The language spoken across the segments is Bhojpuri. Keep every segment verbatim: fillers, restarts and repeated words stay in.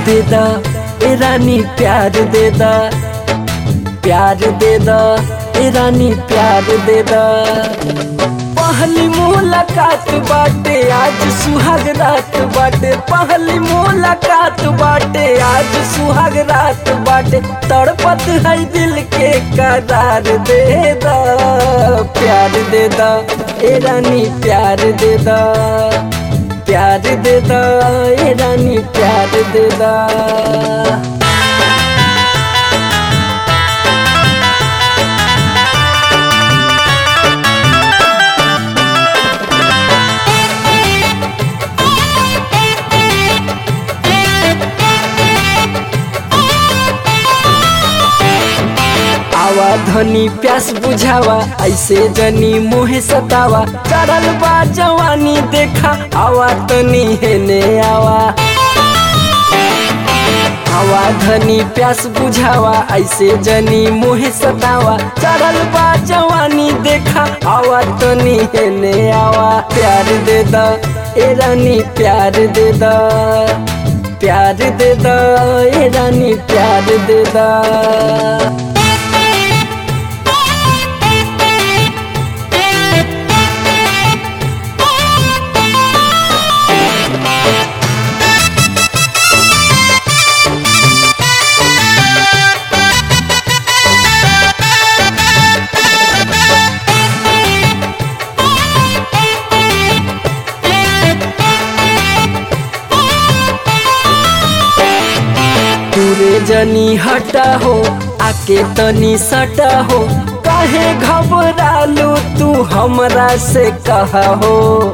दे दा ए रानी प्यार दे दा, प्यार दे दा ए रानी प्यार दे दा। पहली मुलाकात बाटे आज सुहाग रात बाटे, पहली मुलाकात बाटे आज सुहाग रात बाटे। तड़पत है दिल के करार दे दा, प्यार दे दा ए रानी प्यार दे दा, प्यार दे दा ए रानी प्यार दे दा। आवा धनी प्यास बुझावा ऐसे जनी मोहे सतावा, चढ़ल बा जवानी देखा आवा तनी हेने आवा। आवा धनी प्यास बुझावा ऐसे जनी मोहे सतावा, चढ़ल बा जवानी देखा आवा तनी हेने आवा। प्यार दे दा ए रानी प्यार दे दा, प्यार दे दा ए रानी प्यार दे दा। दूरे जनी हटा हो आके तनी सटा हो, काहे घबरालू तू हमरा से कहा हो।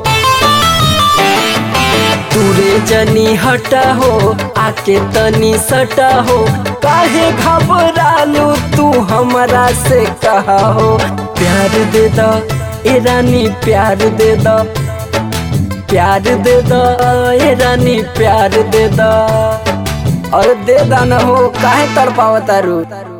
दूरे जनी हटा हो आके तनी सटा हो, काहे घबरालू तू हमरा से कहा हो। प्यार दे दा ए रानी प्यार दे दा, प्यार दे दा ए रानी प्यार दे दा। और दे दाना हो काहे तड़पावतारू।